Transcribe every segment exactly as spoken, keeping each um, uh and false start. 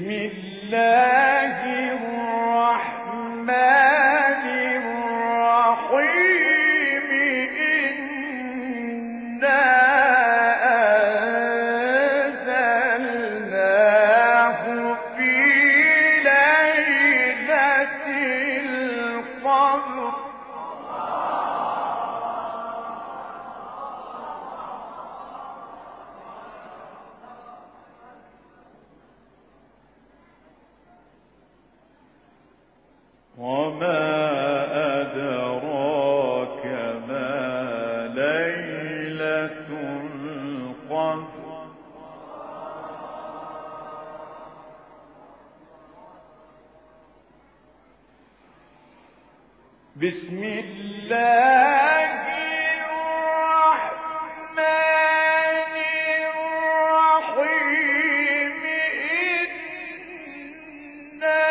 بسم الله الرحمن الرحيم إنا أنزلناه في ليلة القدر وما أدراك ما ليلة القدر بسم الله الرحمن الرحيم إنا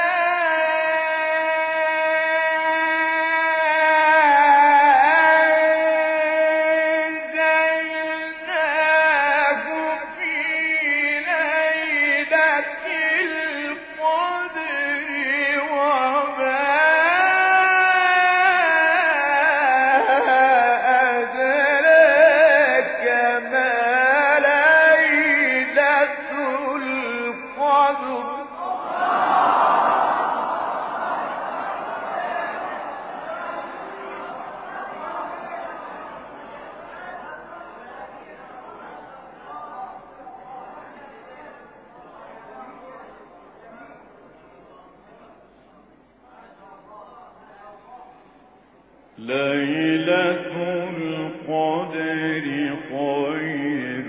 ليلة القدر خير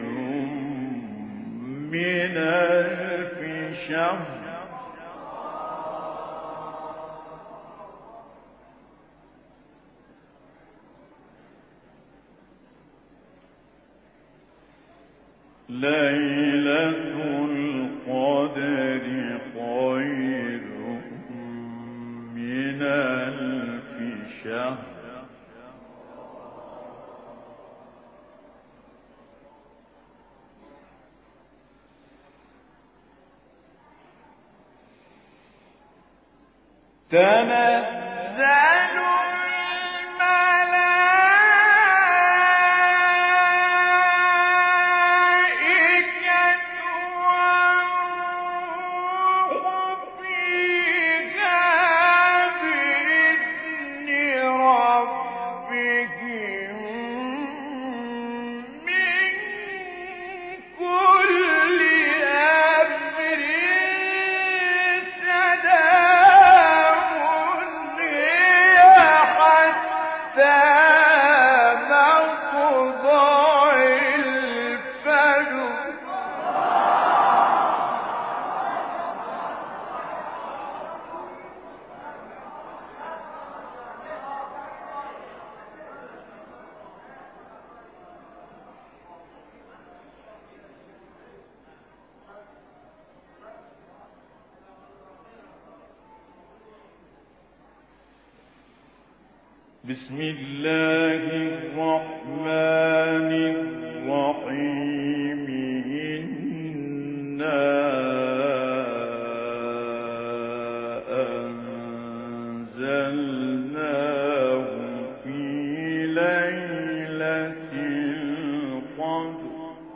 من ألف شهر ليلة القدر خير من ألف شهر تنزل الملائكة والروح فيها بإذن ربهم من كل أمر سلام بسم الله الرحمن الرحيم إنا أنزلناه في ليلة القدر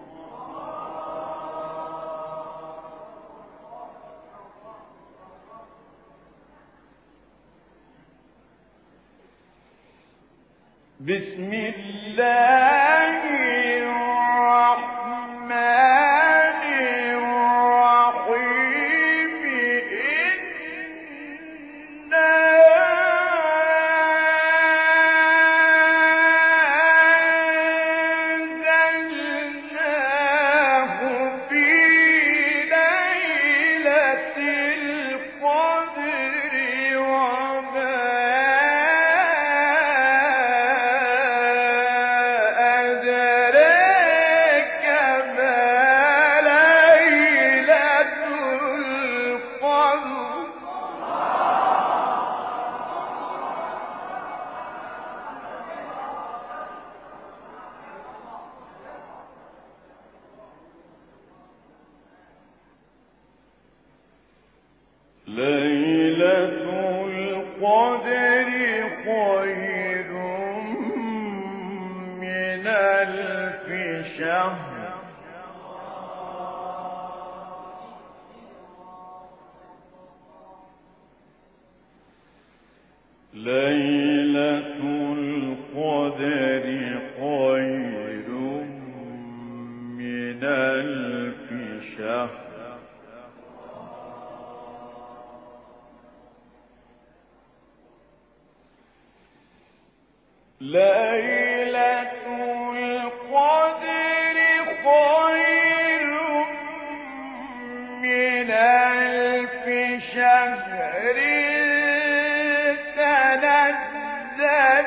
بسم الله الرحمن الرحيم إنا أنزلناه في ليلة القدر وما ليلة القدر خير من ألف شهر ليلة القدر خير من ألف شهر ليلة القدر خير من ألف شهر تنزل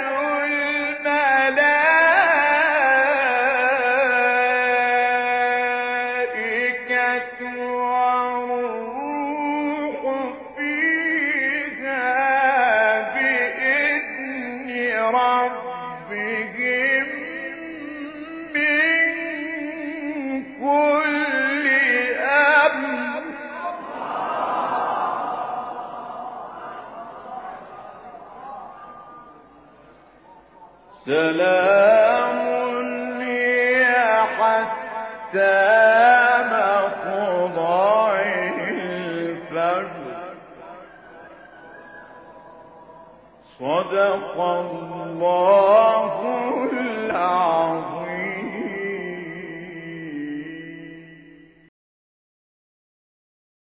الملائكة والروح فيها بإذن ربهم من كل أمر سلام هي حتى مطلع الفجر صدق الله العظيم.